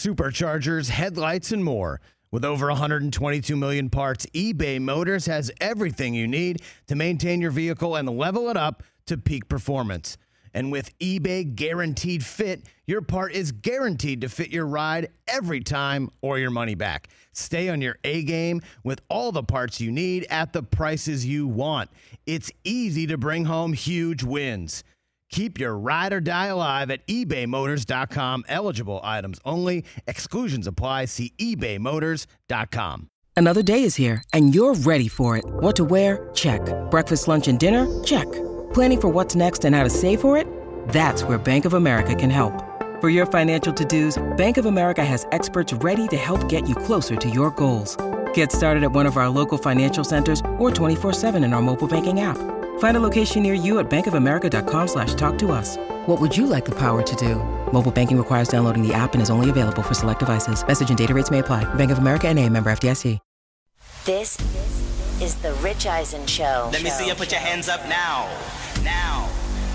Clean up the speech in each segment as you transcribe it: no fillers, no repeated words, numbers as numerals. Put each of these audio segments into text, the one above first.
superchargers, headlights, and more. With over 122 million parts, eBay Motors has everything you need to maintain your vehicle and level it up to peak performance. And with eBay Guaranteed Fit, your part is guaranteed to fit your ride every time or your money back. Stay on your A-game with all the parts you need at the prices you want. It's easy to bring home huge wins. Keep your ride or die alive at ebaymotors.com. Eligible items only. Exclusions apply. See ebaymotors.com. Another day is here, and you're ready for it. What to wear? Check. Breakfast, lunch, and dinner? Check. Planning for what's next and how to save for it? That's where Bank of America can help. For your financial to-dos, Bank of America has experts ready to help get you closer to your goals. Get started at one of our local financial centers or 24/7 in our mobile banking app. Find a location near you at bankofamerica.com/talktous. What would you like the power to do? Mobile banking requires downloading the app and is only available for select devices. Message and data rates may apply. Bank of America N.A., member FDIC. This is the Rich Eisen Show. Let me see you put your hands up now. Now.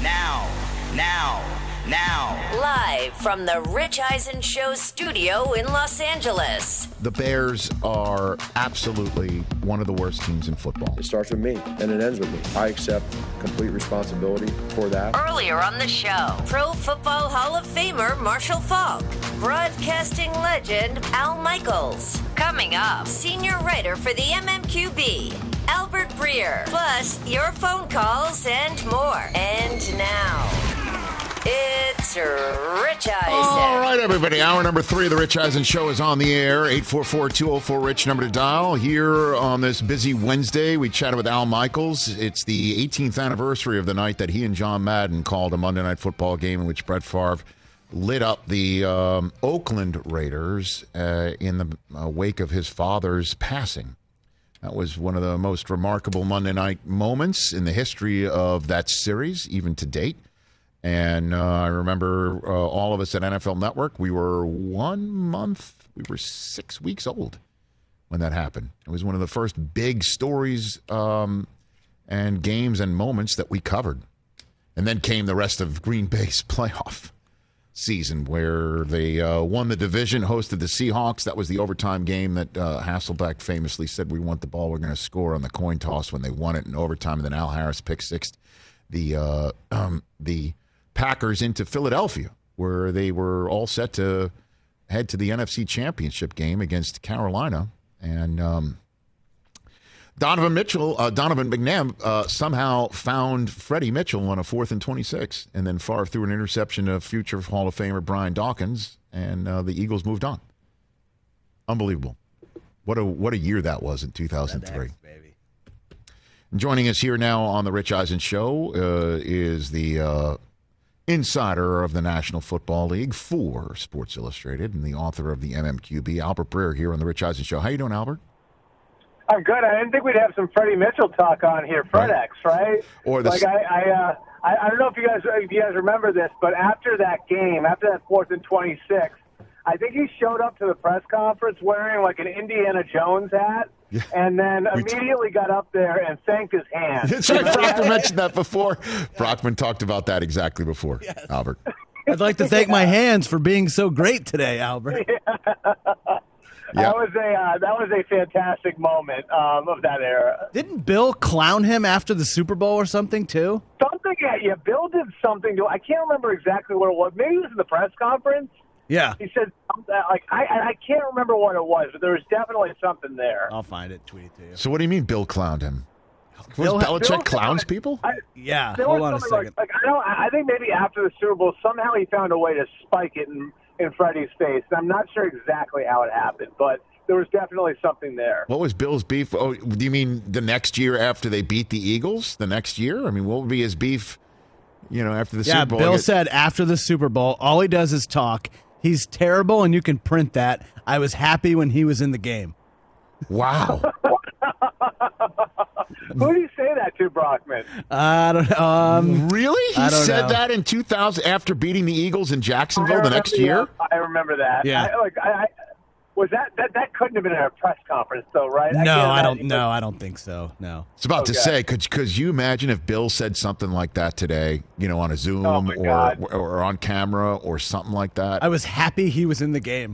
Live from the Rich Eisen Show studio in Los Angeles. The Bears are absolutely one of the worst teams in football. It starts with me, and it ends with me. I accept complete responsibility for that. Earlier on the show, Pro Football Hall of Famer Marshall Faulk, broadcasting legend Al Michaels. Coming up, senior writer for the MMQB, Albert Breer. Plus, your phone calls and more. And now, it's Rich Eisen. All right, everybody. Hour number 3 of the Rich Eisen Show is on the air. 844-204-RICH, number to dial. Here on this busy Wednesday, we chatted with Al Michaels. It's the 18th anniversary of the night that he and John Madden called a Monday Night Football game in which Brett Favre lit up the Oakland Raiders in the wake of his father's passing. That was one of the most remarkable Monday night moments in the history of that series, even to date. And I remember all of us at NFL Network, we were 6 weeks old when that happened. It was one of the first big stories and games and moments that we covered. And then came the rest of Green Bay's playoff season where they won the division, hosted the Seahawks. That was the overtime game that Hasselbeck famously said, we want the ball, we're going to score on the coin toss when they won it in overtime. And then Al Harris picked sixth the Packers into Philadelphia, where they were all set to head to the NFC Championship game against Carolina. And Donovan McNabb somehow found Freddie Mitchell on a 4th and 26, and then Favre threw an interception of future Hall of Famer Brian Dawkins, and the Eagles moved on. Unbelievable. What a year that was in 2003. Baby. Joining us here now on the Rich Eisen Show is the insider of the National Football League for Sports Illustrated and the author of the MMQB, Albert Breer, here on the Rich Eisen Show. How you doing, Albert? I'm good. I didn't think we'd have some Freddie Mitchell talk on here. FredEx, right? Or the I don't know if you guys remember this, but after that game, after that 4th and 26, I think he showed up to the press conference wearing like an Indiana Jones hat. Yeah. And then immediately got up there and thanked his hand. That's right. Brockman mentioned that before. Brockman talked about that exactly before, yes. Albert. I'd like to thank my hands for being so great today, Albert. Yeah. That was a fantastic moment of that era. Didn't Bill clown him after the Super Bowl or something, too? Something, yeah. Bill did something. I can't remember exactly what it was. Maybe it was in the press conference. Yeah. He said, I can't remember what it was, but there was definitely something there. I'll find it, tweet it to you. So what do you mean Bill clowned him? Belichick clowns people? Yeah, hold on a second. I think maybe after the Super Bowl, somehow he found a way to spike it in Freddie's face. I'm not sure exactly how it happened, but there was definitely something there. What was Bill's beef? Oh, do you mean the next year after they beat the Eagles? The next year? I mean, what would be his beef, after the Super Bowl? Yeah, Bill said after the Super Bowl, all he does is talk. He's terrible, and you can print that. I was happy when he was in the game. Wow. Who did he say that to, Brockman? I don't know. Really? He said that in 2000 after beating the Eagles in Jacksonville the next year? I remember that. Yeah. Was that couldn't have been at a press conference, though, right? I don't think so. No. It's about to say, could you imagine if Bill said something like that today, on a Zoom or on camera or something like that? I was happy he was in the game.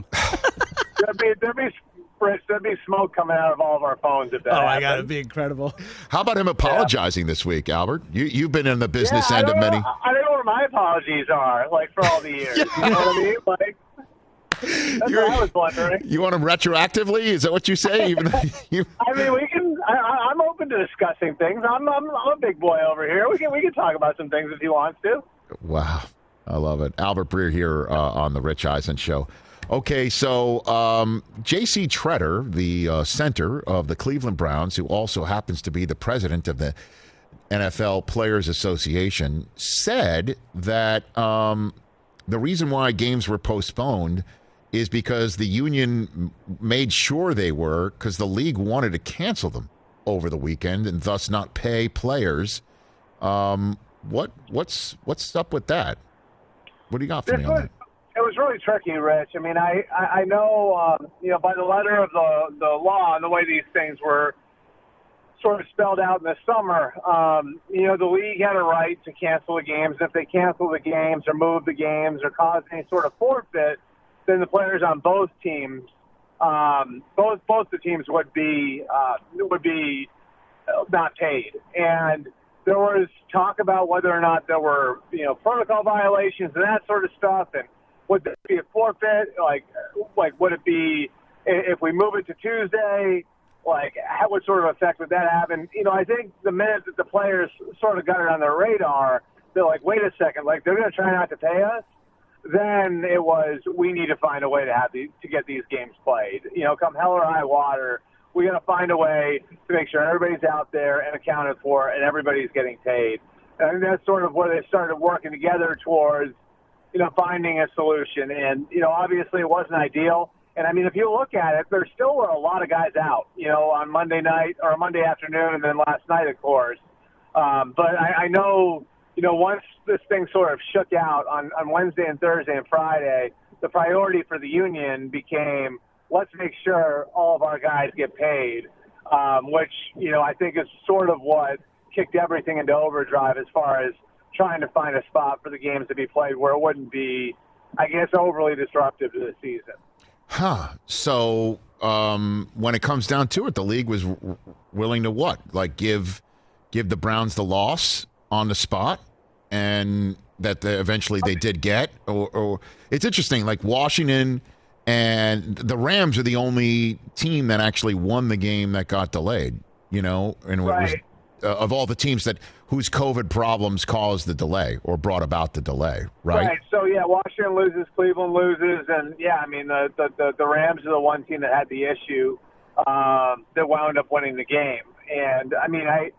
There'd be smoke coming out of all of our phones if that happened. My God, it'd be incredible. How about him apologizing this week, Albert? You've been in the business end of many. I don't know what my apologies are, for all the years. You know what I mean? That's what I was wondering. You want them retroactively? Is that what you say? I mean, we can. I'm open to discussing things. I'm a big boy over here. We can talk about some things if he wants to. Wow, I love it. Albert Breer here on the Rich Eisen Show. Okay, so J.C. Tretter, the center of the Cleveland Browns, who also happens to be the president of the NFL Players Association, said that the reason why games were postponed is because the union made sure they were, because the league wanted to cancel them over the weekend and thus not pay players. What's up with that? What do you got for me on that? It was really tricky, Rich. I mean, I know, by the letter of the law and the way these things were sort of spelled out in the summer, the league had a right to cancel the games. If they cancel the games or move the games or cause any sort of forfeit, then the players on both teams, both the teams would be not paid. And there was talk about whether or not there were, protocol violations and that sort of stuff. And would there be a forfeit? Like would it be if we move it to Tuesday? What sort of effect would that have? And, I think the minute that the players sort of got it on their radar, they're like, wait a second, they're going to try not to pay us? Then it was, we need to find a way to get these games played. Come hell or high water, we got to find a way to make sure everybody's out there and accounted for and everybody's getting paid. And I think that's sort of where they started working together towards, finding a solution. And, obviously it wasn't ideal. And, I mean, if you look at it, there still were a lot of guys out, on Monday night or Monday afternoon and then last night, of course. But I know, once this thing sort of shook out on Wednesday and Thursday and Friday, the priority for the union became, let's make sure all of our guys get paid, which, I think is sort of what kicked everything into overdrive as far as trying to find a spot for the games to be played where it wouldn't be, I guess, overly disruptive to the season. So when it comes down to it, the league was willing to what? Give the Browns the loss on the spot, and that eventually they did get? Or it's interesting, Washington and the Rams are the only team that actually won the game that got delayed, and it was of all the teams whose COVID problems caused the delay or brought about the delay, right? Right. So, Washington loses, Cleveland loses, and, I mean, the Rams are the one team that had the issue that wound up winning the game. And, I mean, I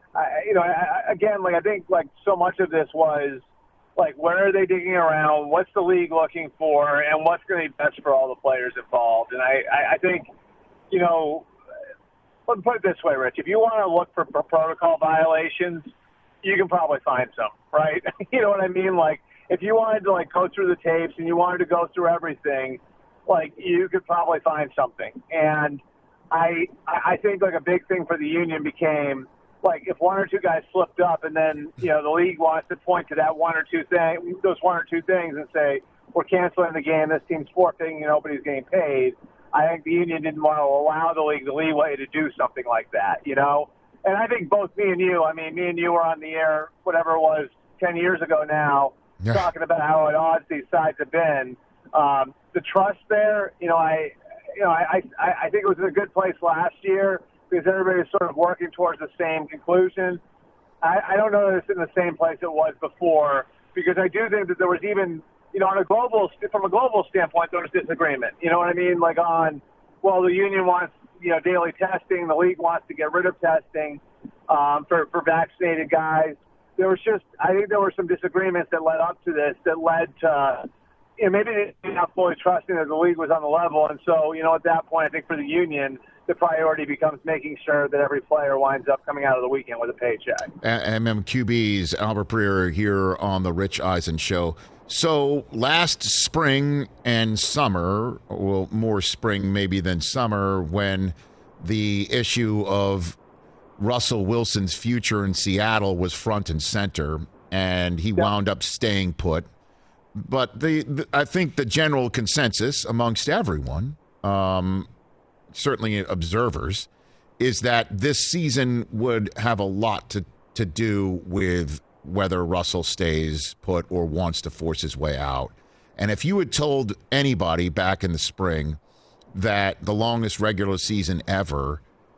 think, so much of this was, where are they digging around? What's the league looking for? And what's going to be best for all the players involved? And I think, let me put it this way, Rich. If you want to look for protocol violations, you can probably find some, right? You know what I mean? If you wanted to, go through the tapes and you wanted to go through everything, you could probably find something. And I think, a big thing for the union became, if one or two guys slipped up and then, the league wants to point to that those one or two things and say, we're canceling the game, this team's forfeiting, and nobody's getting paid. I think the union didn't want to allow the league the leeway to do something like that, And I think both me and you were on the air, whatever it was, 10 years ago now, talking about how at odds these sides have been. The trust there, I think it was in a good place last year because everybody was sort of working towards the same conclusion. I don't know that it's in the same place it was before because I do think that there was even – from a global standpoint, there was disagreement. You know what I mean? The union wants, daily testing. The league wants to get rid of testing for vaccinated guys. I think there were some disagreements that led up to this that led to, maybe they're not fully trusting that the league was on the level. And so, at that point, I think for the union, the priority becomes making sure that every player winds up coming out of the weekend with a paycheck. MMQB's Albert Breer here on the Rich Eisen Show. So last spring and summer, well, more spring maybe than summer, when the issue of Russell Wilson's future in Seattle was front and center, and he wound up staying put. But I think the general consensus amongst everyone, certainly observers, is that this season would have a lot to do with whether Russell stays put or wants to force his way out. And if you had told anybody back in the spring that the longest regular season ever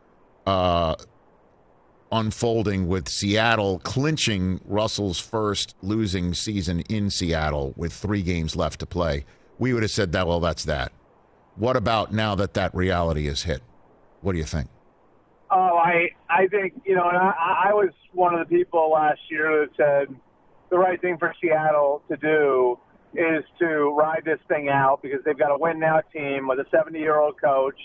unfolding with Seattle clinching Russell's first losing season in Seattle with 3 games left to play, we would have said that, well, that's that. What about now that reality is hit? What do you think? Oh, I think, and I was one of the people last year that said the right thing for Seattle to do is to ride this thing out because they've got a win-now team with a 70-year-old coach,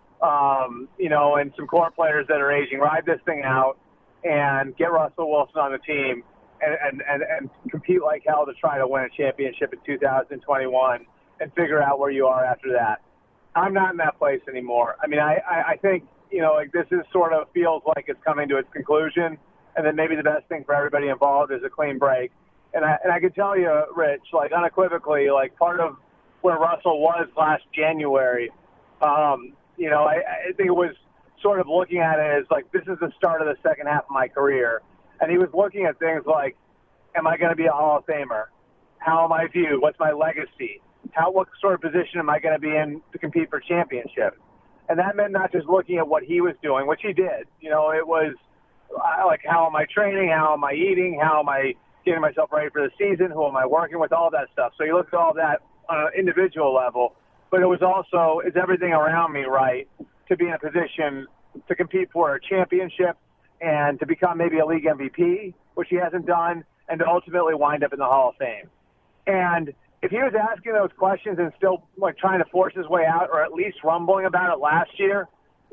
and some core players that are aging. Ride this thing out and get Russell Wilson on the team and compete like hell to try to win a championship in 2021 and figure out where you are after that. I'm not in that place anymore. I mean, I think, this is sort of feels like it's coming to its conclusion, and then maybe the best thing for everybody involved is a clean break. And I can tell you, Rich, unequivocally, part of where Russell was last January, I think it was sort of looking at it as this is the start of the second half of my career. And he was looking at things like, am I going to be a Hall of Famer? How am I viewed? What's my legacy? What sort of position am I going to be in to compete for championships? And that meant not just looking at what he was doing, which he did. It was how am I training? How am I eating? How am I getting myself ready for the season? Who am I working with? All that stuff. So you look at all that on an individual level. But it was also, is everything around me right to be in a position to compete for a championship and to become maybe a league MVP, which he hasn't done, and to ultimately wind up in the Hall of Fame. And if he was asking those questions and still trying to force his way out, or at least rumbling about it last year,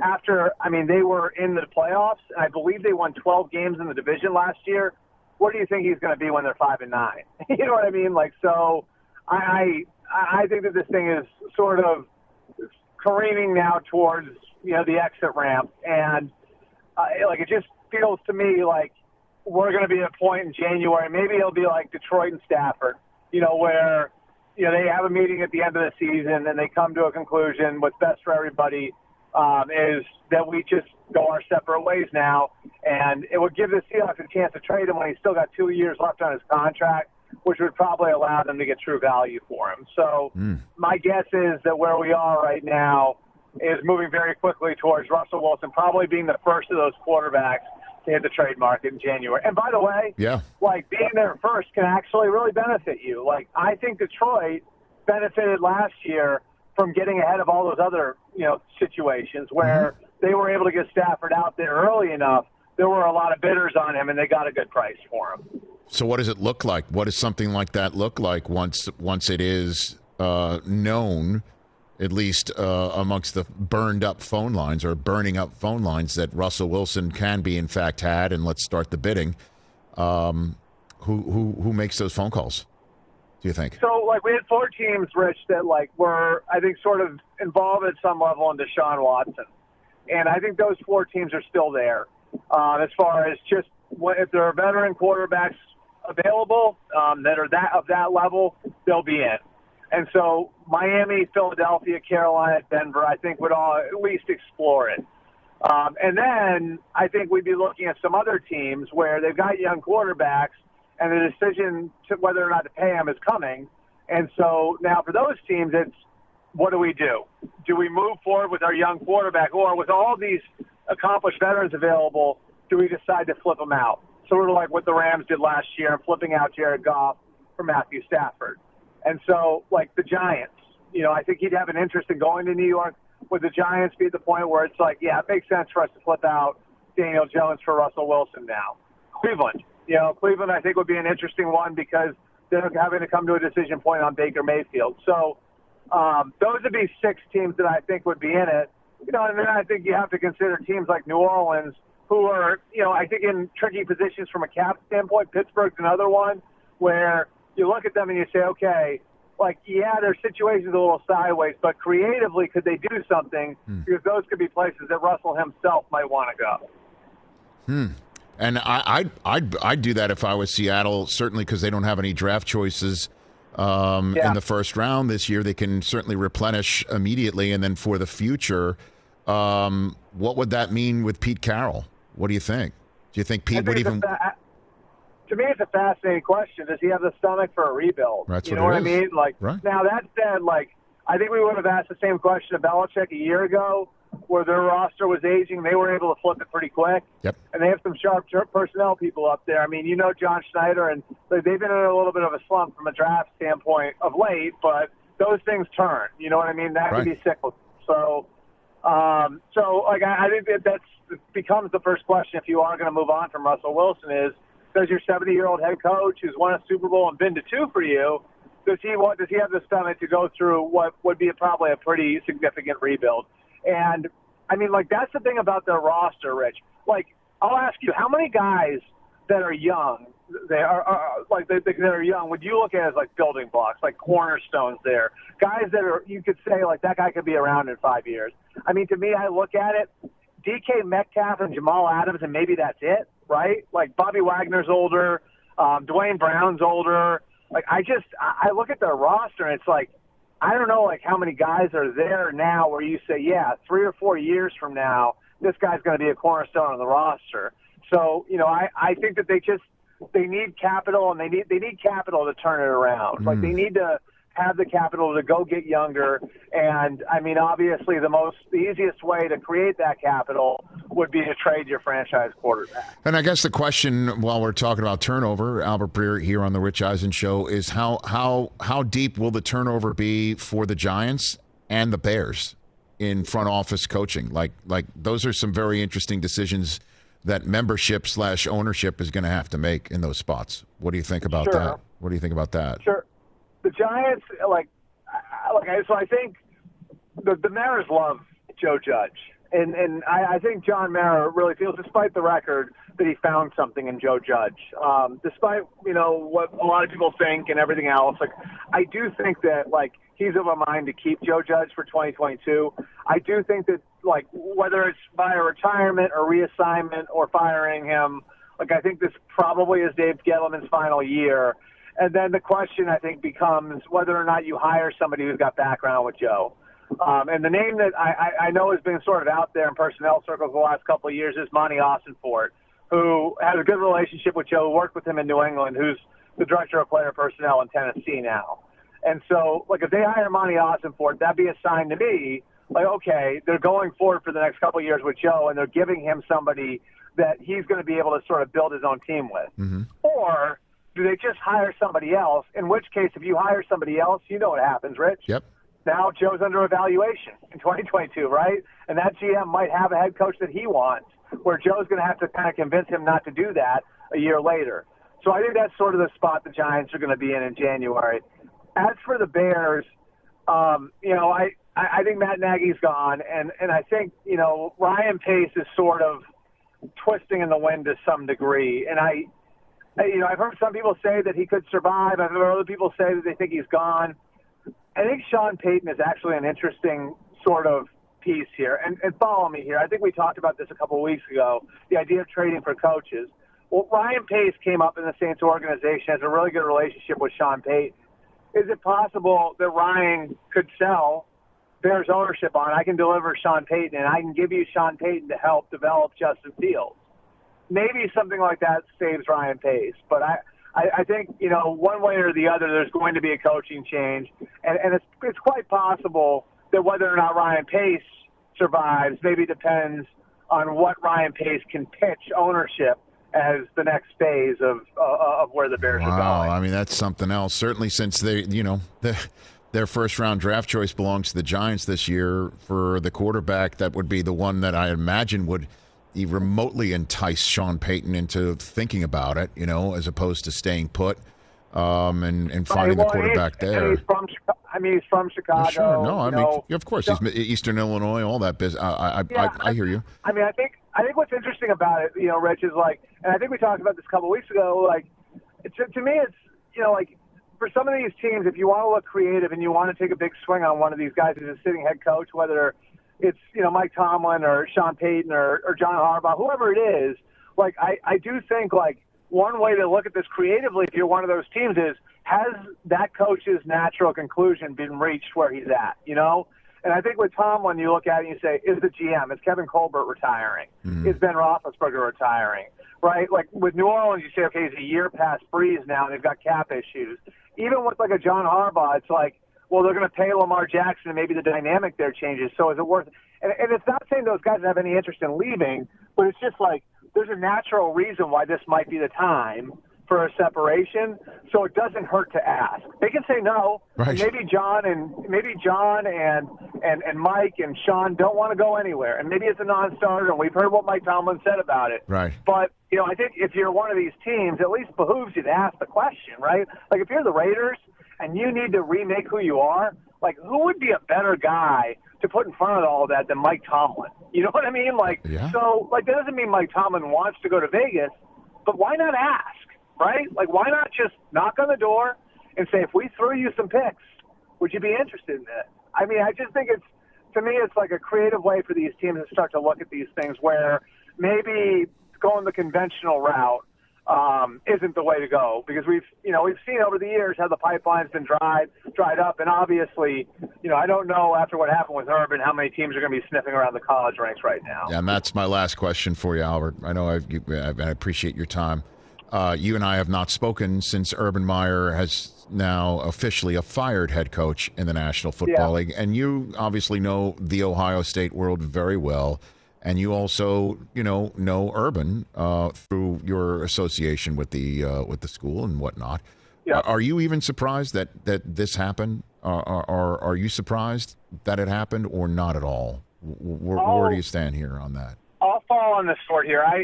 they were in the playoffs, and I believe they won 12 games in the division last year. What do you think he's going to be when they're 5-9? You know what I mean? So I think that this thing is sort of careening now towards, the exit ramp. And it just feels to me like we're going to be at a point in January, maybe it'll be like Detroit and Stafford, where, they have a meeting at the end of the season and they come to a conclusion. What's best for everybody is that we just go our separate ways now. And it would give the Seahawks a chance to trade him when he's still got 2 years left on his contract, which would probably allow them to get true value for him. So my guess is that where we are right now is moving very quickly towards Russell Wilson probably being the first of those quarterbacks to hit the trade market in January. And by the way, being there first can actually really benefit you. I think Detroit benefited last year from getting ahead of all those other, situations where they were able to get Stafford out there early enough. There were a lot of bidders on him, and they got a good price for him. So what does it look like? What does something like that look like once it is known, at least amongst the burning up phone lines that Russell Wilson can be in fact had, and let's start the bidding. Who makes those phone calls, do you think? So we had 4 teams, Rich, that were, I think, sort of involved at some level in Deshaun Watson. And I think those 4 teams are still there as far as just if there are veteran quarterbacks available that are of that level, they'll be in. And so Miami, Philadelphia, Carolina, Denver, I think would all at least explore it. And then I think we'd be looking at some other teams where they've got young quarterbacks and the decision to whether or not to pay them is coming. And so now for those teams, it's what do we do? Do we move forward with our young quarterback, or with all these accomplished veterans available, do we decide to flip them out? Sort of like what the Rams did last year and flipping out Jared Goff for Matthew Stafford. And so, the Giants, I think he'd have an interest in going to New York. Would the Giants be at the point where it's it makes sense for us to flip out Daniel Jones for Russell Wilson now? Cleveland, Cleveland I think would be an interesting one because they're having to come to a decision point on Baker Mayfield. So those would be 6 teams that I think would be in it. And then I think you have to consider teams like New Orleans who are, I think in tricky positions from a cap standpoint. Pittsburgh's another one where you look at them and you say, okay, like, yeah, their situation's a little sideways, but creatively, could they do something? Because those could be places that Russell himself might want to go. And I'd do that if I was Seattle, certainly because they don't have any draft choices in the first round this year. They can certainly replenish immediately. And then for the future, what would that mean with Pete Carroll? What do you think? Do you think Pete would even... To me, it's a fascinating question. Does he have the stomach for a rebuild? That's you know what I mean? Like, right. Now, that said, like, I think we would have asked the same question of Belichick a year ago, where their roster was aging. They were able to flip it pretty quick. Yep. And they have some sharp personnel people up there. I mean, you know John Schneider, and they've been in a little bit of a slump from a draft standpoint of late, but those things turn. You know what I mean? That right. can be cyclical. So like, I think that becomes the first question if you are going to move on from Russell Wilson is, does your 70-year-old head coach who's won a Super Bowl and been to 2 for you, does he have the stomach to go through what would be probably a pretty significant rebuild? And, I mean, like, that's the thing about their roster, Rich. Like, I'll ask you, how many guys that are young, that are young, would you look at as, like, building blocks, like cornerstones there? Guys that are, you could say, like, that guy could be around in 5 years. I mean, to me, I look at it, DK Metcalf and Jamal Adams, and maybe that's it, right? Like, Bobby Wagner's older, Dwayne Brown's older. Like, I look at their roster, and it's like, I don't know, like, how many guys are there now where you say, yeah, 3 or 4 years from now, this guy's going to be a cornerstone on the roster. So, you know, I think that they need capital, and they need capital to turn it around. Like, they need to have the capital to go get younger. And, I mean, obviously the easiest way to create that capital would be to trade your franchise quarterback. And I guess the question, while we're talking about turnover, Albert Breer here on the Rich Eisen Show, is how deep will the turnover be for the Giants and the Bears in front office coaching? Like those are some very interesting decisions that membership/ownership is going to have to make in those spots. What do you think about that? What do you think about that? Sure. The Giants, so I think the Maras love Joe Judge. And I think John Mara really feels, despite the record, that he found something in Joe Judge. Despite, you know, what a lot of people think and everything else, like, I do think that, like, he's of a mind to keep Joe Judge for 2022. I do think that, like, whether it's by a retirement or reassignment or firing him, like, I think this probably is Dave Gettleman's final year. And then the question, I think, becomes whether or not you hire somebody who's got background with Joe. And the name that I know has been sort of out there in personnel circles the last couple of years is Monty Ossenfort, who has a good relationship with Joe, worked with him in New England, who's the director of player personnel in Tennessee now. And so, like, if they hire Monty Ossenfort, that'd be a sign to me, like, okay, they're going forward for the next couple of years with Joe, and they're giving him somebody that he's going to be able to sort of build his own team with. Mm-hmm. Or do they just hire somebody else? In which case, if you hire somebody else, you know what happens, Rich. Yep. Now Joe's under evaluation in 2022, right? And that GM might have a head coach that he wants, where Joe's going to have to kind of convince him not to do that a year later. So I think that's sort of the spot the Giants are going to be in January. As for the Bears, you know, I think Matt Nagy's gone, and I think, you know, Ryan Pace is sort of twisting in the wind to some degree. And I've heard some people say that he could survive. I've heard other people say that they think he's gone. I think Sean Payton is actually an interesting sort of piece here. And follow me here. I think we talked about this a couple of weeks ago, the idea of trading for coaches. Well, Ryan Pace came up in the Saints organization, has a really good relationship with Sean Payton. Is it possible that Ryan could sell Bears ownership on, I can deliver Sean Payton, and I can give you Sean Payton to help develop Justin Fields? Maybe something like that saves Ryan Pace. But I think, you know, one way or the other, there's going to be a coaching change. And it's quite possible that whether or not Ryan Pace survives maybe depends on what Ryan Pace can pitch ownership as the next phase of where the Bears are going. Wow, I mean, that's something else. Certainly since their first-round draft choice belongs to the Giants this year for the quarterback, that would be the one that I imagine would remotely entice Sean Payton into thinking about it, you know, as opposed to staying put and finding the quarterback there. He's from Chicago. Yeah, sure. No, I mean, of course, he's Eastern Illinois, all that business. I hear you. I mean, I think what's interesting about it, you know, Rich, is like, and I think we talked about this a couple of weeks ago, like, to me, it's, you know, like, for some of these teams, if you want to look creative and you want to take a big swing on one of these guys who's a sitting head coach, whether it's, Mike Tomlin or Sean Payton or John Harbaugh, whoever it is, like, I do think, like, one way to look at this creatively, if you're one of those teams, is has that coach's natural conclusion been reached where he's at, And I think with Tomlin, you look at it and you say, is the GM, is Kevin Colbert retiring? Is Ben Roethlisberger retiring? Right? Like with New Orleans, you say, okay, he's a year past Breeze now, and they've got cap issues. Even with like a John Harbaugh, it's like, well, they're going to pay Lamar Jackson, and maybe the dynamic there changes. So is it worth it? And it's not saying those guys have any interest in leaving, but it's just like there's a natural reason why this might be the time for a separation, so it doesn't hurt to ask. They can say no. Right. Maybe John and Mike and Sean don't want to go anywhere, and maybe it's a non-starter. And we've heard what Mike Tomlin said about it. Right. But I think if you're one of these teams, at least behooves you to ask the question, right? Like if you're the Raiders and you need to remake who you are, like who would be a better guy to put in front of all of that than Mike Tomlin? You know what I mean? Like, yeah. So like that doesn't mean Mike Tomlin wants to go to Vegas, but why not ask? Right? Like, why not just knock on the door and say, if we threw you some picks, would you be interested in it? I mean, I just think to me, it's like a creative way for these teams to start to look at these things where maybe going the conventional route isn't the way to go, because we've seen over the years how the pipeline's been dried up, and obviously, I don't know after what happened with Urban how many teams are going to be sniffing around the college ranks right now. Yeah, and that's my last question for you, Albert. I know I appreciate your time. You and I have not spoken since Urban Meyer has now officially a fired head coach in the National Football League. And you obviously know the Ohio State world very well. And you also, know Urban through your association with the school and whatnot. Yeah. Are you even surprised that this happened? Are you surprised that it happened or not at all? Where do you stand here on that? I'll fall on the sword here. I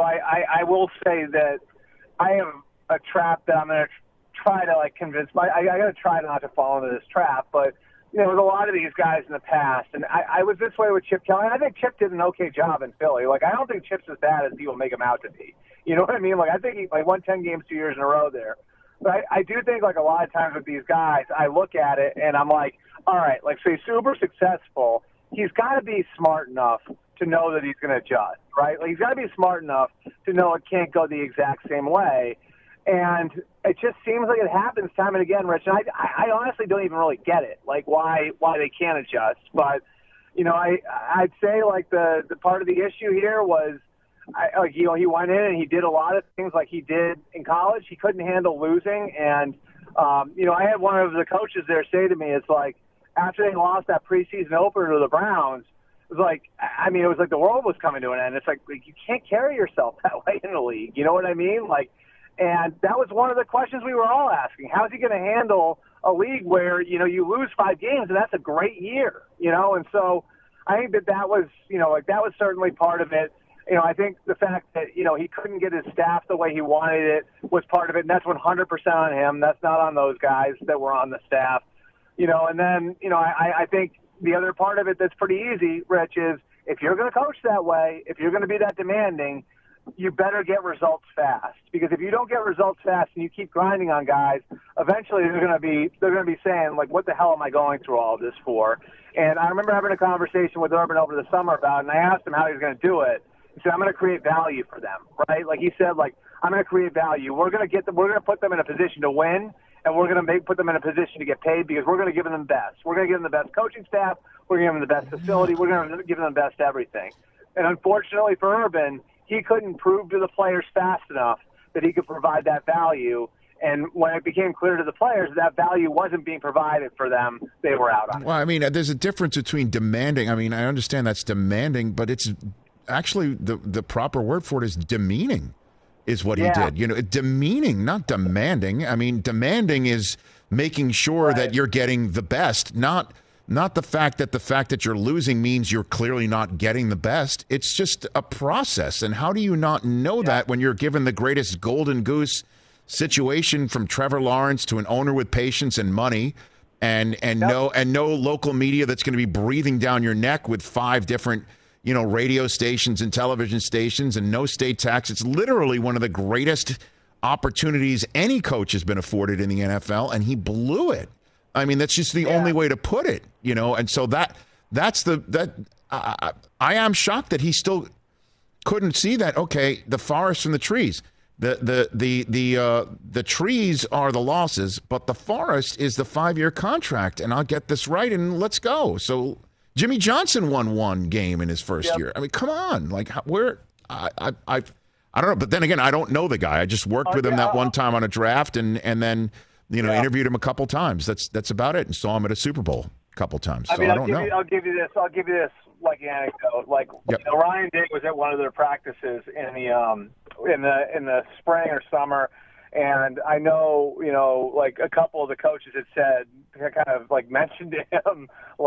will say that I have a trap that I'm going to try to convince I got to try not to fall into this trap, but with a lot of these guys in the past, and I was this way with Chip Kelly. I think Chip did an okay job in Philly. Like, I don't think Chip's as bad as people make him out to be. You know what I mean? Like, I think he won 10 games 2 years in a row there. But I do think a lot of times with these guys, I look at it and I'm like, all right, so he's super successful. He's got to be smart enough to know that he's going to adjust, right? Like, he's got to be smart enough to know it can't go the exact same way. And it just seems like it happens time and again, Rich. And I honestly don't even really get it, why they can't adjust. But, I'd say the part of the issue here was, he went in and he did a lot of things like he did in college. He couldn't handle losing. And, I had one of the coaches there say to me, it's like, after they lost that preseason opener to the Browns, it was like the world was coming to an end. It's like you can't carry yourself that way in the league. You know what I mean? And that was one of the questions we were all asking. How's he going to handle a league where, you lose 5 games and that's a great year, And so I think that was, that was certainly part of it. I think the fact that, he couldn't get his staff the way he wanted it was part of it. And that's 100% on him. That's not on those guys that were on the staff, and then, I think the other part of it that's pretty easy, Rich, is if you're going to coach that way, if you're going to be that demanding, you better get results fast. Because if you don't get results fast and you keep grinding on guys, eventually they're going to be saying, what the hell am I going through all of this for? And I remember having a conversation with Urban over the summer about it, and I asked him how he was going to do it. He said, I'm going to create value for them, right? He said, I'm going to create value. We're going to put them in a position to win, and we're going to put them in a position to get paid because we're going to give them the best. We're going to give them the best coaching staff. We're going to give them the best facility. We're going to give them the best everything. And unfortunately for Urban, he couldn't prove to the players fast enough that he could provide that value. And when it became clear to the players that value wasn't being provided for them, they were out on it. Well, there's a difference between demanding. I understand that's demanding, but it's actually the proper word for it is demeaning is what he did. Demeaning, not demanding. Demanding is making sure that you're getting the best, not the fact that you're losing means you're clearly not getting the best. It's just a process. And how do you not know that when you're given the greatest golden goose situation from Trevor Lawrence to an owner with patience and money and no local media that's going to be breathing down your neck with 5 different radio stations and television stations and no state tax? It's literally one of the greatest opportunities any coach has been afforded in the NFL, and he blew it. I mean, that's just the only way to put it, And so I am shocked that he still couldn't see that. Okay, the forest and the trees. The trees are the losses, but the forest is the 5-year contract, and I'll get this right, and let's go. So Jimmy Johnson won one game in his first year. I mean, come on, I don't know, but then again, I don't know the guy. I just worked with him that one time on a draft, and then interviewed him a couple times. That's about it, and saw him at a Super Bowl a couple times. So I don't know. I'll give you this like anecdote. Ryan Day was at one of their practices in the spring or summer, and I know a couple of the coaches had said, kind of mentioned to him,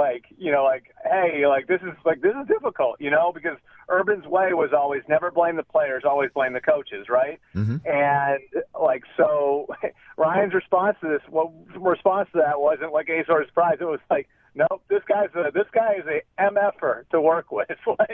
hey, this is difficult, because Urban's way was always never blame the players, always blame the coaches, right? Mm-hmm. And so Ryan's response to that wasn't like any sort of surprise. It was like, nope, this guy is a MFer to work with,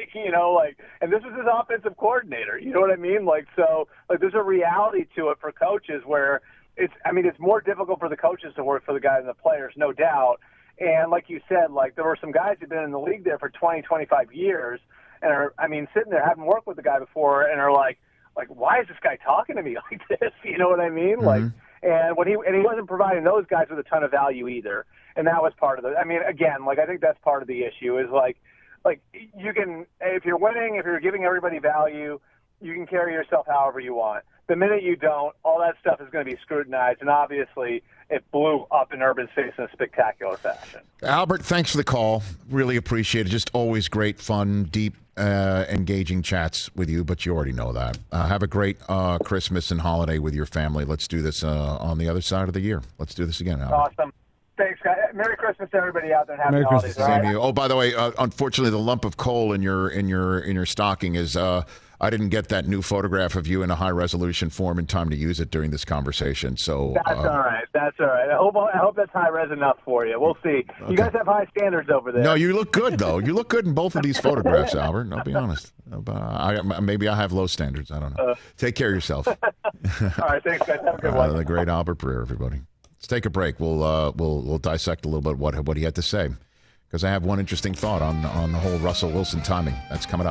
and this is his offensive coordinator. You know what I mean? There's a reality to it for coaches where it's more difficult for the coaches to work for the guy than the players, no doubt. And like you said, there were some guys who've been in the league there for 20, 25 years, and are sitting there, haven't worked with the guy before, and are like, why is this guy talking to me like this? You know what I mean? Mm-hmm. And he wasn't providing those guys with a ton of value either. And that was part of it. I think that's part of the issue is you can, if you're winning, if you're giving everybody value, you can carry yourself however you want. The minute you don't, all that stuff is going to be scrutinized, and obviously it blew up in Urban's face in a spectacular fashion. Albert, thanks for the call. Really appreciate it. Just always great, fun, deep, engaging chats with you, but you already know that. Have a great Christmas and holiday with your family. Let's do this on the other side of the year. Let's do this again, Albert. Awesome. Thanks, guys. Merry Christmas to everybody out there. And happy Merry holidays. Christmas. Same to you. Oh, by the way, unfortunately, the lump of coal in your stocking is. I didn't get that new photograph of you in a high resolution form in time to use it during this conversation. So that's all right. That's all right. I hope that's high res enough for you. We'll see. Okay. You guys have high standards over there. No, you look good though. You look good in both of these photographs, Albert. I'll be honest. Maybe I have low standards. I don't know. Take care of yourself. All right. Thanks, guys. Have a good one. The great Albert Breer, everybody. Let's take a break. We'll dissect a little bit what he had to say, because I have one interesting thought on the whole Russell Wilson timing. That's coming up.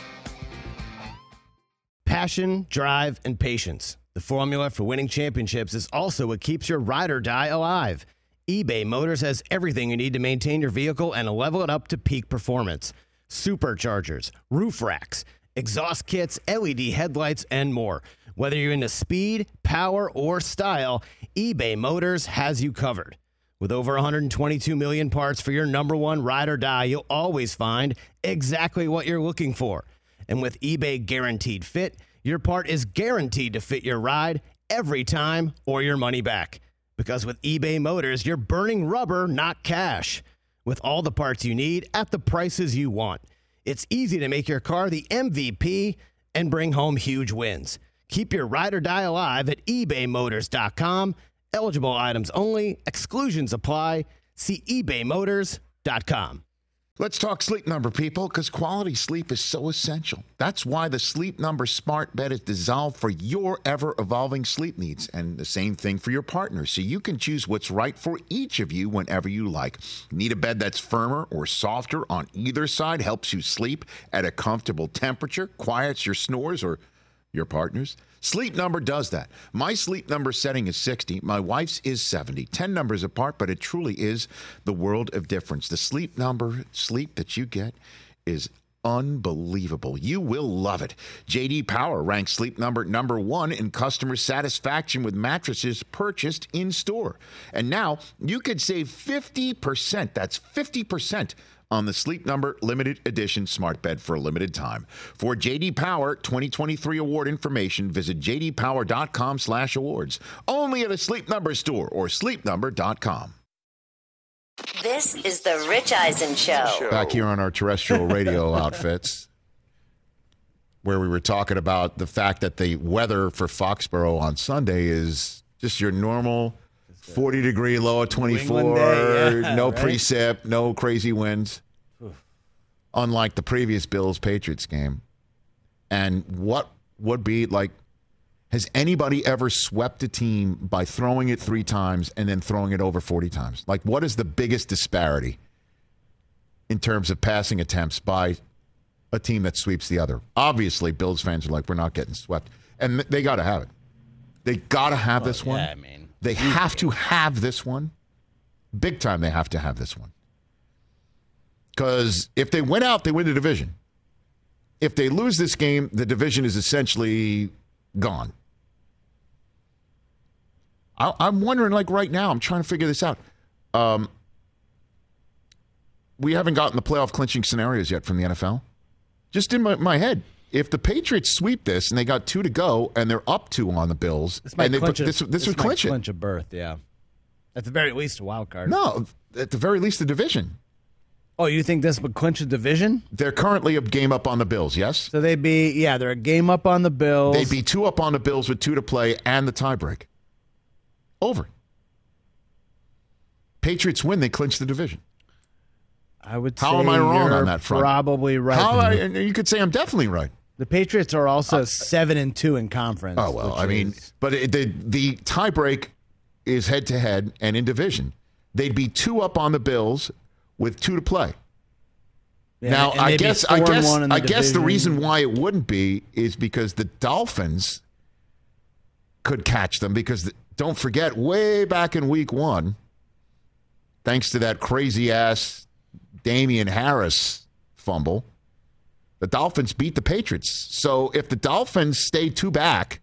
Passion, drive, and patience. The formula for winning championships is also what keeps your ride or die alive. eBay Motors has everything you need to maintain your vehicle and level it up to peak performance. Superchargers, roof racks, exhaust kits, LED headlights, and more. Whether you're into speed, power, or style, eBay Motors has you covered. With over 122 million parts for your number one ride or die, you'll always find exactly what you're looking for. And with eBay Guaranteed Fit, your part is guaranteed to fit your ride every time or your money back. Because with eBay Motors, you're burning rubber, not cash. With all the parts you need at the prices you want. It's easy to make your car the MVP and bring home huge wins. Keep your ride or die alive at ebaymotors.com. Eligible items only. Exclusions apply. See ebaymotors.com. Let's talk Sleep Number, people, because quality sleep is so essential. That's why the Sleep Number smart bed is designed for your ever-evolving sleep needs, and the same thing for your partner, so you can choose what's right for each of you whenever you like. Need a bed that's firmer or softer on either side, helps you sleep at a comfortable temperature, quiets your snores or your partner's? Sleep Number does that. My Sleep Number setting is 60. My wife's is 70. 10 numbers apart, but it truly is the world of difference. The Sleep Number sleep that you get is unbelievable. You will love it. J.D. Power ranks Sleep Number number 1 in customer satisfaction with mattresses purchased in store. And now you could save 50%. That's 50%. On the Sleep Number limited edition smart bed for a limited time. For J.D. Power 2023 award information, visit jdpower.com/awards. Only at a Sleep Number store or sleepnumber.com. This is the Rich Eisen Show. Back here on our terrestrial radio outfits, where we were talking about the fact that the weather for Foxborough on Sunday is just your normal 40-degree low at 24, day, yeah, no right? Precip, no crazy winds, unlike the previous Bills-Patriots game. And what would be like, Has anybody ever swept a team by throwing it 3 times and then throwing it over 40 times? Like, what is the biggest disparity in terms of passing attempts by a team that sweeps the other? Obviously, Bills fans are like, we're not getting swept. And they got to have it. They got to have this one. Yeah, I mean, they have to have this one. Big time, they have to have this one. Because if they win out, they win the division. If they lose this game, the division is essentially gone. I'm wondering, like right now, I'm trying to figure this out. We haven't gotten the playoff clinching scenarios yet from the NFL. Just in my head, if the Patriots sweep this and they got 2 to go and they're up 2 on the Bills, this would clinch it. Clinch a berth, yeah. At the very least, a wild card. No, at the very least, the division. Oh, you think this would clinch a division? They're currently a game up on the Bills, yes? So they're a game up on the Bills. They'd be 2 up on the Bills with 2 to play and the tiebreak. Over. Patriots win, they clinch the division. I would say How am I wrong on that front? Probably right. You could say I'm definitely right. The Patriots are also 7-2 in conference. Oh, well, but the tiebreak is head-to-head and in division. They'd be 2 up on the Bills with 2 to play. Yeah, now, I guess the reason why it wouldn't be is because the Dolphins could catch them because, don't forget, way back in week 1, thanks to that crazy-ass Damian Harris fumble, the Dolphins beat the Patriots. So if the Dolphins stay 2 back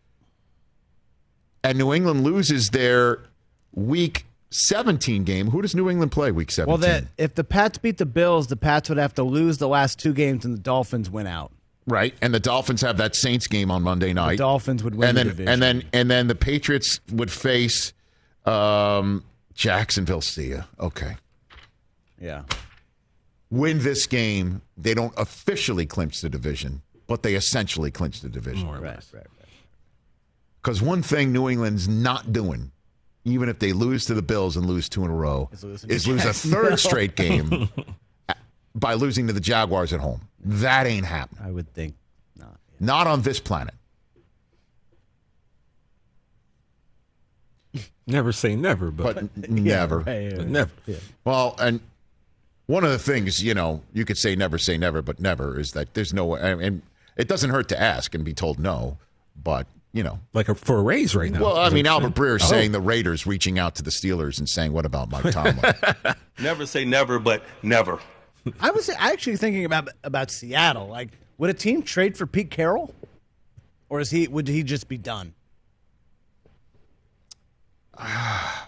and New England loses their week 17 game, who does New England play week 17? Well, if the Pats beat the Bills, the Pats would have to lose the last 2 games and the Dolphins win out. Right, and the Dolphins have that Saints game on Monday night. The Dolphins would win the division. And then the Patriots would face Jacksonville. See ya. Okay. Yeah. Win this game, they don't officially clinch the division, but they essentially clinch the division. Right. Because one thing New England's not doing, even if they lose to the Bills and lose 2 in a row, is lose a 3rd straight game by losing to the Jaguars at home. That ain't happening. I would think not. Yeah. Not on this planet. Never say never, but never. Right, but never. Yeah. Well, and one of the things, you could say never, but never is that there's no way. And it doesn't hurt to ask and be told no, but, for a raise right now. Well, I mean, Albert Breer saying the Raiders reaching out to the Steelers and saying, what about Mike Tomlin? Never say never, but never. I was actually thinking about Seattle. Like, would a team trade for Pete Carroll? Or would he just be done? That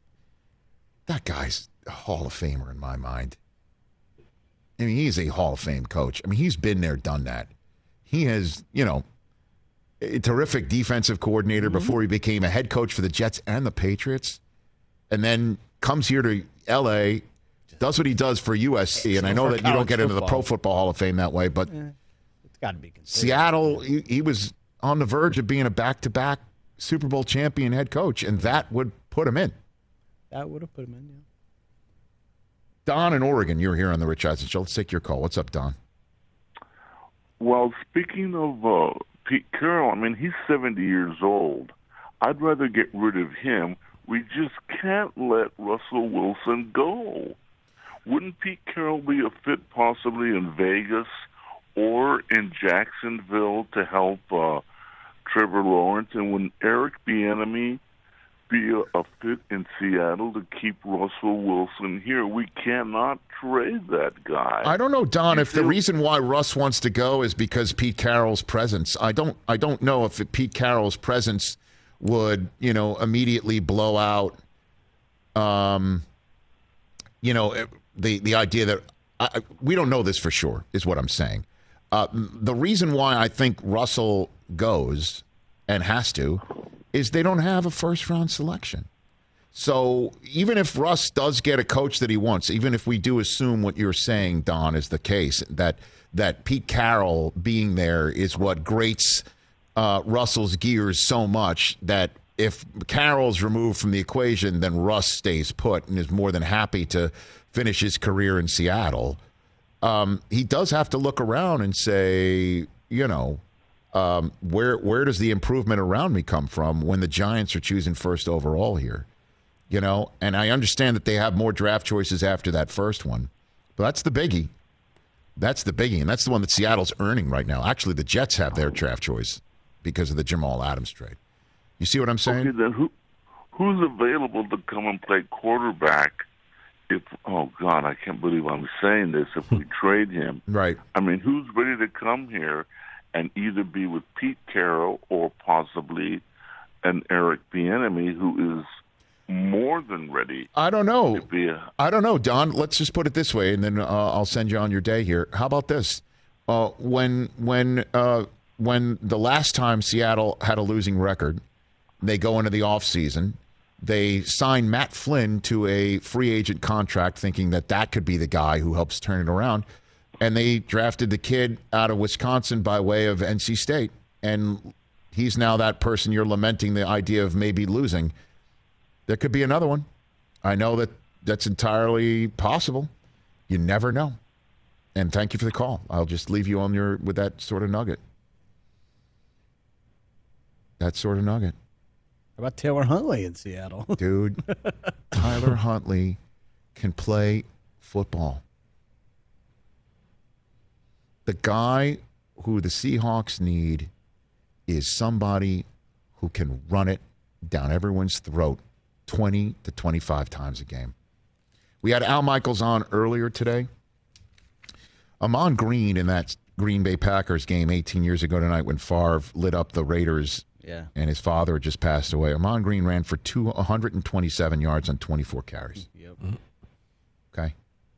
guy's a Hall of Famer in my mind. I mean, he's a Hall of Fame coach. I mean, he's been there, done that. He has, a terrific defensive coordinator before he became a head coach for the Jets and the Patriots, and then comes here to L.A., does what he does for USC. And I know that you don't get into the Pro Football Hall of Fame that way, but it's got to be considered. Seattle, he was on the verge of being a back-to-back Super Bowl champion head coach, and that would put him in. That would have put him in, yeah. Don in Oregon, you're here on the Rich Eisen Show. Let's take your call. What's up, Don? Well, speaking of Pete Carroll, I mean, he's 70 years old. I'd rather get rid of him. We just can't let Russell Wilson go. Wouldn't Pete Carroll be a fit possibly in Vegas or in Jacksonville to help Trevor Lawrence? And wouldn't Eric Bieniemy be a fit in Seattle to keep Russell Wilson here? We cannot trade that guy. I don't know, Don, if the reason why Russ wants to go is because Pete Carroll's presence. I don't know if Pete Carroll's presence would, immediately blow out, the idea that we don't know this for sure is what I'm saying. The reason why I think Russell goes and has to is they don't have a first-round selection. So even if Russ does get a coach that he wants, even if we do assume what you're saying, Don, is the case, that Pete Carroll being there is what grates Russell's gears so much that if Carroll's removed from the equation, then Russ stays put and is more than happy to finish his career in Seattle. He does have to look around and say, where does the improvement around me come from when the Giants are choosing first overall here? You know, and I understand that they have more draft choices after that first one, but that's the biggie. That's the biggie, and that's the one that Seattle's earning right now. Actually, the Jets have their draft choice because of the Jamal Adams trade. You see what I'm saying? Okay, then who's available to come and play quarterback? If oh God, I can't believe I'm saying this. If we trade him, right? I mean, who's ready to come here and either be with Pete Carroll or possibly an Eric Bieniemy, who is more than ready? I don't know. To be I don't know, Don. Let's just put it this way, and then I'll send you on your day here. How about this? When the last time Seattle had a losing record, they go into the offseason. They sign Matt Flynn to a free agent contract thinking that could be the guy who helps turn it around. And they drafted the kid out of Wisconsin by way of NC State. And he's now that person you're lamenting the idea of maybe losing. There could be another one. I know that's entirely possible. You never know. And thank you for the call. I'll just leave you on with that sort of nugget. That sort of nugget. How about Taylor Huntley in Seattle? Dude, Tyler Huntley can play football. The guy who the Seahawks need is somebody who can run it down everyone's throat 20 to 25 times a game. We had Al Michaels on earlier today. Amon Green in that Green Bay Packers game 18 years ago tonight when Favre lit up the Raiders. Yeah. And his father had just passed away. Amon Green ran for 127 yards on 24 carries. Yep. Okay.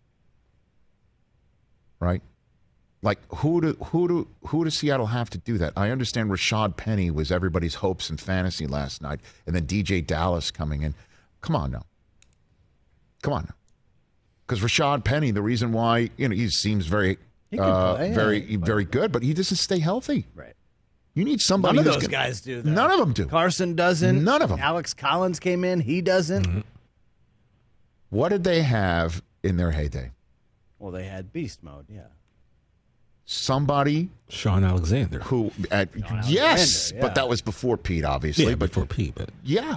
Right? Like, who does Seattle have to do that? I understand Rashad Penny was everybody's hopes and fantasy last night, and then DJ Dallas coming in. Come on now. Because Rashad Penny, the reason why, he seems very good, but he doesn't stay healthy. Right. You need somebody. None of those guys do that. None of them do. Carson doesn't. None of them. Alex Collins came in. He doesn't. Mm-hmm. What did they have in their heyday? Well, they had beast mode, yeah. Somebody. Sean Alexander. Who? Yes, but that was before Pete, obviously. Yeah, before Pete. But Yeah.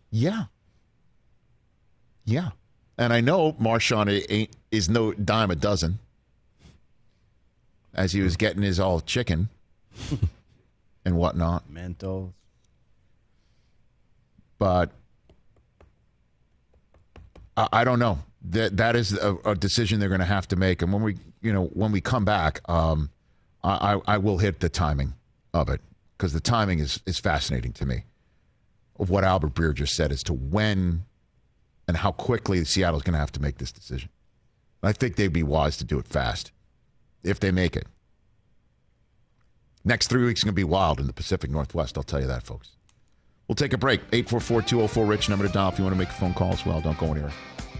And I know Marshawn is no dime a dozen as he was getting his all chicken. And whatnot. Mentos. But I don't know. That is a decision they're going to have to make. And when we come back, I will hit the timing of it because the timing is fascinating to me of what Albert Breer just said as to when and how quickly Seattle's going to have to make this decision. I think they'd be wise to do it fast if they make it. Next 3 weeks is going to be wild in the Pacific Northwest. I'll tell you that, folks. We'll take a break. 844-204-RICH, number to dial if you want to make a phone call as well. Don't go anywhere.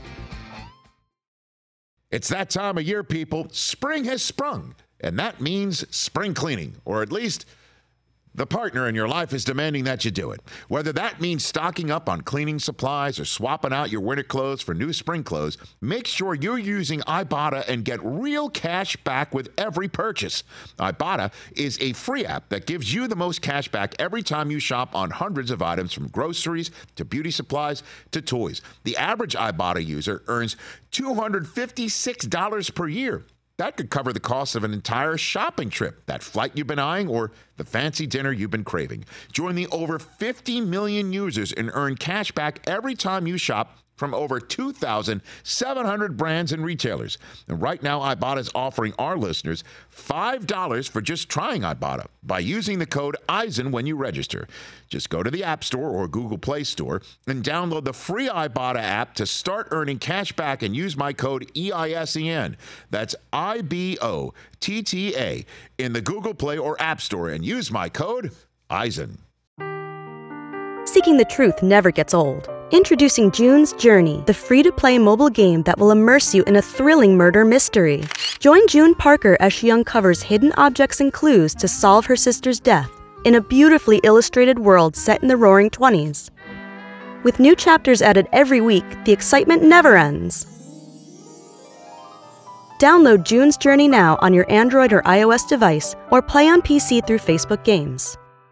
It's that time of year, people. Spring has sprung, and that means spring cleaning, or at least the partner in your life is demanding that you do it. Whether that means stocking up on cleaning supplies or swapping out your winter clothes for new spring clothes, make sure you're using Ibotta and get real cash back with every purchase. Ibotta is a free app that gives you the most cash back every time you shop on hundreds of items from groceries to beauty supplies to toys. The average Ibotta user earns $256 per year. That could cover the cost of an entire shopping trip, that flight you've been eyeing, or the fancy dinner you've been craving. Join the over 50 million users and earn cash back every time you shop from over 2,700 brands and retailers. And right now, Ibotta is offering our listeners $5 for just trying Ibotta by using the code EISEN when you register. Just go to the App Store or Google Play Store and download the free Ibotta app to start earning cash back and use my code EISEN. That's IBOTTA in the Google Play or App Store and use my code EISEN. Seeking the truth never gets old. Introducing June's Journey, the free-to-play mobile game that will immerse you in a thrilling murder mystery. Join June Parker as she uncovers hidden objects and clues to solve her sister's death in a beautifully illustrated world set in the Roaring '20s. With new chapters added every week, the excitement never ends. Download June's Journey now on your Android or iOS device, or play on PC through Facebook Games.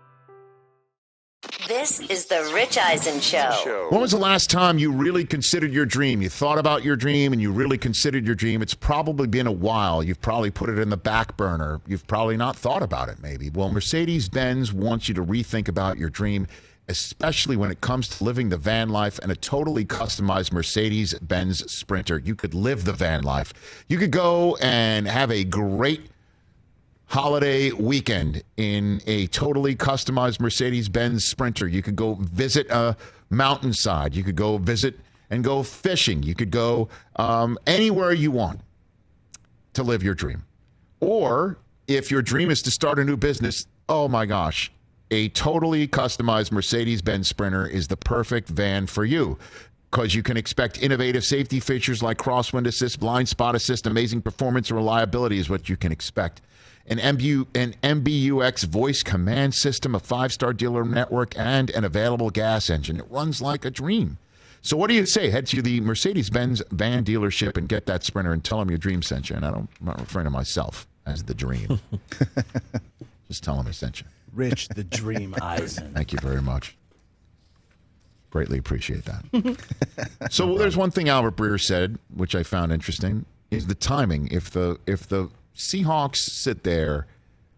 This is the Rich Eisen Show. When was the last time you really considered your dream? You thought about your dream and you really considered your dream. It's probably been a while. You've probably put it in the back burner. You've probably not thought about it, maybe. Well, Mercedes-Benz wants you to rethink about your dream, especially when it comes to living the van life and a totally customized Mercedes-Benz Sprinter. You could live the van life. You could go and have a great holiday weekend in a totally customized Mercedes-Benz Sprinter. You could go visit a mountainside. You could go visit and go fishing. You could go anywhere you want to live your dream. Or if your dream is to start a new business, oh my gosh, a totally customized Mercedes-Benz Sprinter is the perfect van for you, because you can expect innovative safety features like crosswind assist, blind spot assist, amazing performance and reliability is what you can expect. An MBUX voice command system, a 5-star dealer network, and an available gas engine. It runs like a dream. So what do you say? Head to the Mercedes-Benz van dealership and get that Sprinter and tell them your dream sent you. And I'm not referring to myself as the dream. Just tell them I sent you. Rich the Dream Eisen. Thank you very much. Greatly appreciate that. So there's one thing Albert Breer said, which I found interesting, is the timing. If the Seahawks sit there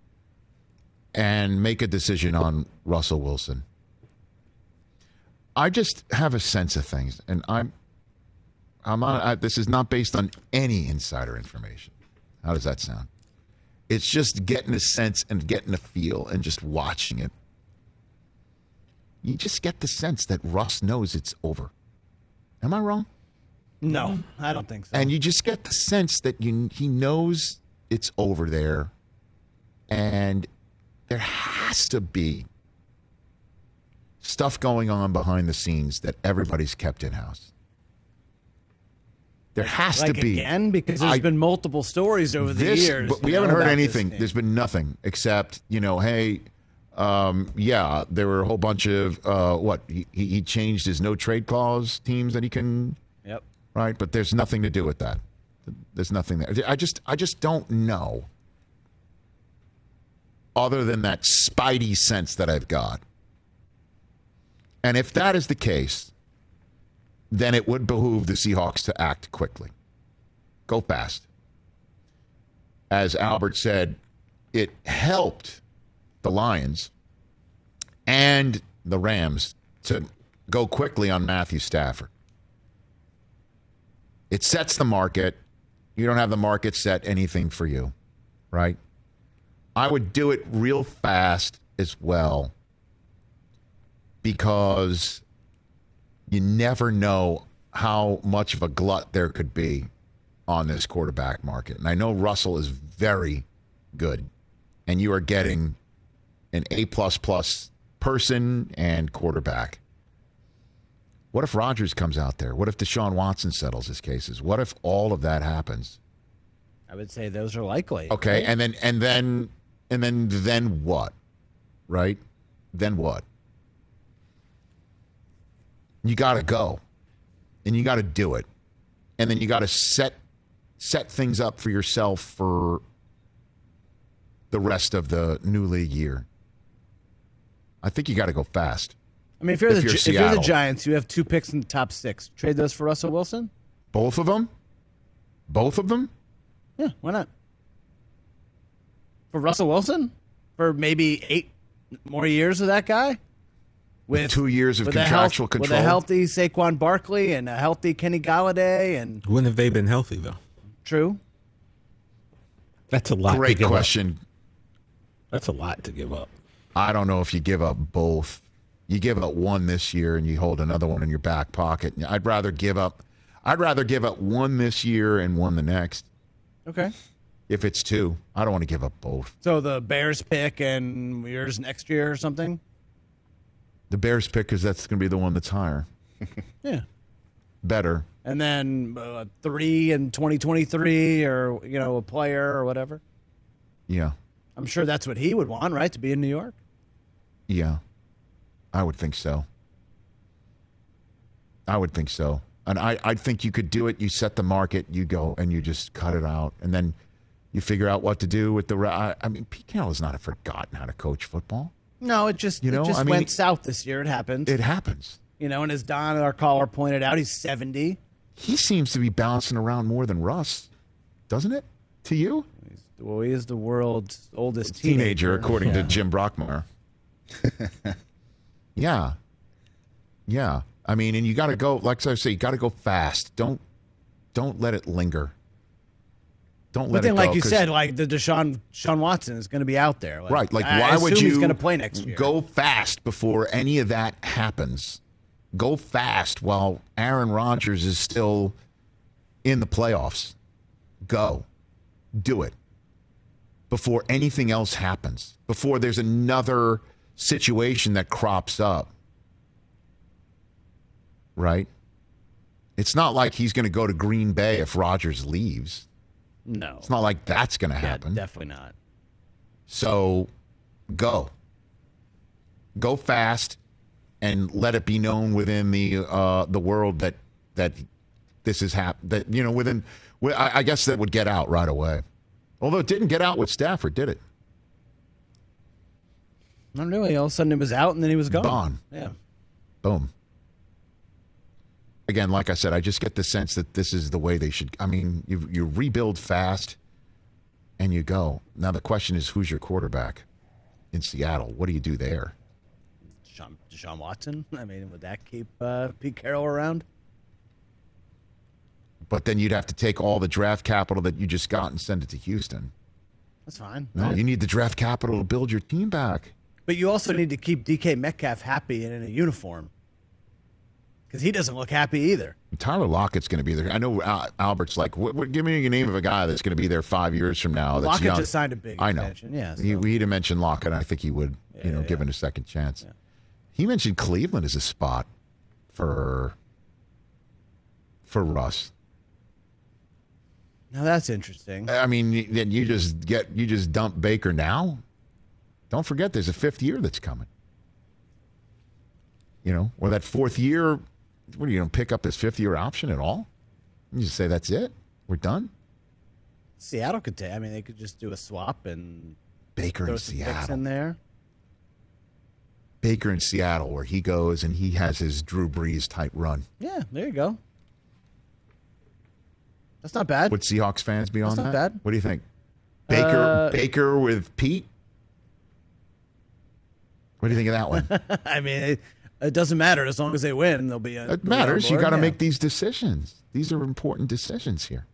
and make a decision on Russell Wilson, I just have a sense of things, and I'm not. This is not based on any insider information. How does that sound? It's just getting a sense and getting a feel and just watching it. You just get the sense that Russ knows it's over. Am I wrong? No, I don't think so. And you just get the sense that he knows it's over there, and there has to be stuff going on behind the scenes that everybody's kept in-house. There has to be. Again? Because there's been multiple stories over the years. But we haven't heard anything. There's been nothing except, hey, there were a whole bunch of, he changed his no-trade clause teams that he can, yep, right? But there's nothing to do with that. There's nothing there. I just don't know, other than that spidey sense that I've got. And if that is the case, then it would behoove the Seahawks to act quickly. Go fast. As Albert said, it helped the Lions and the Rams to go quickly on Matthew Stafford. It sets the market. You don't have the market set anything for you, right? I would do it real fast as well, because you never know how much of a glut there could be on this quarterback market. And I know Russell is very good, and you are getting an A++ person and quarterback. What if Rodgers comes out there? What if Deshaun Watson settles his cases? What if all of that happens? I would say those are likely. Okay, right? and then what? Right? Then what? You got to go, and you got to do it, and then you got to set things up for yourself for the rest of the new league year. I think you got to go fast. I mean, if you're the Giants, you have 2 picks in the top 6. Trade those for Russell Wilson? Both of them? Both of them? Yeah, why not? For Russell Wilson? For maybe 8 more years of that guy? With 2 years of contractual control? With a healthy Saquon Barkley and a healthy Kenny Golladay. And when have they been healthy, though? True. That's a lot to Great give question. up. That's a lot to give up. I don't know if you give up both. You give up one this year and you hold another one in your back pocket. I'd rather give up one this year and one the next. Okay. If it's 2, I don't want to give up both. So the Bears pick and yours next year or something? The Bears pick, because that's going to be the one that's higher. Yeah. Better. And then 3 in 2023, or a player or whatever. Yeah. I'm sure that's what he would want, right? To be in New York. Yeah. I would think so. And I think you could do it. You set the market, you go, and you just cut it out. And then you figure out what to do with the I mean, Pete Carroll has not forgotten how to coach football. No, it just went south this year. It happens. It happens. And as Don, our caller, pointed out, he's 70. He seems to be bouncing around more than Russ, doesn't it? To you? He is the world's oldest teenager according to Jim Brockmeyer. Yeah. I mean, and you got to go, like I say, you got to go fast. Don't let it linger. Don't let it go. Like you said, like the Deshaun Watson is going to be out there. Right. Like, why would you he's going to play next year? Go fast before any of that happens? Go fast while Aaron Rodgers is still in the playoffs. Go. Do it. Before anything else happens. Before there's another situation that crops up. Right? It's not like he's going to go to Green Bay if Rodgers leaves. No. It's not like that's going to happen. Definitely not. So, go. Go fast and let it be known within the world that this is happening. I guess that would get out right away. Although it didn't get out with Stafford, did it? Not really. All of a sudden it was out and then he was gone. Yeah. Boom. Again, like I said, I just get the sense that this is the way they should. I mean, you rebuild fast and you go. Now the question is, who's your quarterback in Seattle? What do you do there? Deshaun Watson? I mean, would that keep Pete Carroll around? But then you'd have to take all the draft capital that you just got and send it to Houston. That's fine. No, you need the draft capital to build your team back. But you also need to keep DK Metcalf happy and in a uniform. Because he doesn't look happy either. Tyler Lockett's going to be there. I know Albert's like, give me a name of a guy that's going to be there 5 years from now. That's Lockett young. just signed a big extension. I know. Yeah, so. He'd have mentioned Lockett. I think he would, given a second chance. Yeah. He mentioned Cleveland as a spot for Russ. Now that's interesting. I mean, then you just dump Baker now. Don't forget, there's a fifth year that's coming. Or that fourth year. What are you going to pick up his fifth-year option at all? You just say that's it. We're done. Seattle could take. I mean, they could just do a swap and Baker in Seattle in there. Baker in Seattle, where he goes and he has his Drew Brees type run. Yeah, there you go. That's not bad. Would Seahawks fans be on that? That's not bad. What do you think? Baker with Pete? What do you think of that one? I mean, it doesn't matter. As long as they win, they'll be. It matters. You got to make these decisions. These are important decisions here.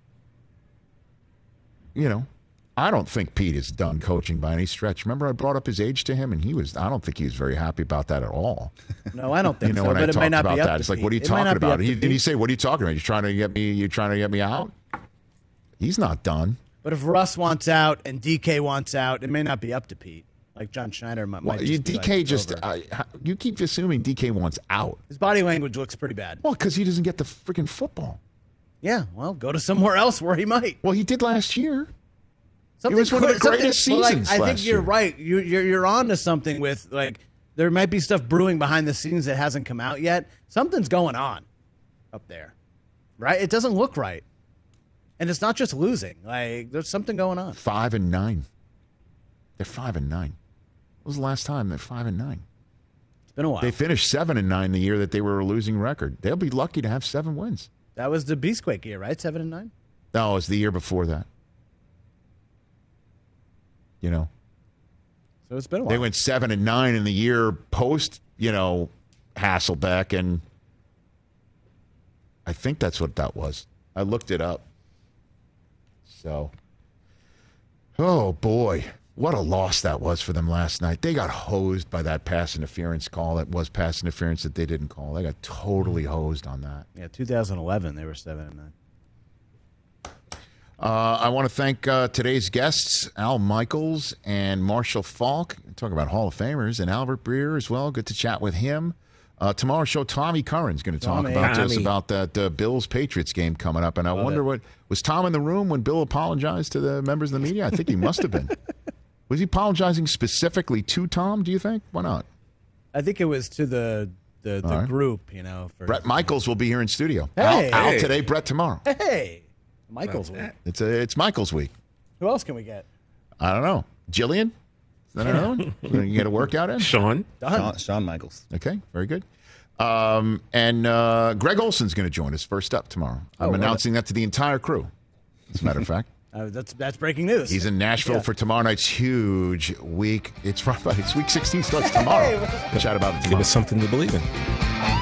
I don't think Pete is done coaching by any stretch. Remember, I brought up his age to him, and I don't think he was very happy about that at all. No, I don't think so. When but I it might not talked be about up that, to it's like, Pete. what are you talking about? Did he say, "What are you talking about? You're trying to get me out"? He's not done. But if Russ wants out and DK wants out, it may not be up to Pete. Like John Schneider might. You keep assuming DK wants out. His body language looks pretty bad. Well, because he doesn't get the freaking football. Yeah, well, go to somewhere else where he might. Well, he did last year. It was one of the greatest seasons. I think you're right. You're on to something with there might be stuff brewing behind the scenes that hasn't come out yet. Something's going on up there, right? It doesn't look right, and it's not just losing. There's something going on. 5-9. They're 5-9. When was the last time they're 5-9? It's been a while. They finished 7-9 the year that they were a losing record. They'll be lucky to have 7 wins. That was the Beastquake year, right? 7-9. No, it was the year before that. So it's been a while. They went 7-9 in the year post, Hasselbeck, and I think that's what that was. I looked it up. So, oh boy. What a loss that was for them last night. They got hosed by that pass interference call. That was pass interference that they didn't call. They got totally hosed on that. Yeah, 2011, they were 7-9. I want to thank today's guests, Al Michaels and Marshall Faulk. Talk about Hall of Famers, and Albert Breer as well. Good to chat with him. Tomorrow's show, Tommy Curran's going to talk about that Bills-Patriots game coming up. And I wonder was Tom in the room when Bill apologized to the members of the media? I think he must have been. Was he apologizing specifically to Tom, do you think? Why not? I think it was to the the right. group, you know. For Brett Michaels will be here in studio. Hey. Al today, Brett tomorrow. Hey, Michael's week. It's Michaels week. Who else can we get? I don't know. Jillian? Is that another one? You get a workout in? Sean Michaels. Okay, very good. And Greg Olson's going to join us first up tomorrow. I'm announcing that to the entire crew, as a matter of fact. That's breaking news. He's in Nashville for tomorrow night's huge week. It's week 16 starts tomorrow. We'll chat about it tomorrow. Give us something to believe in.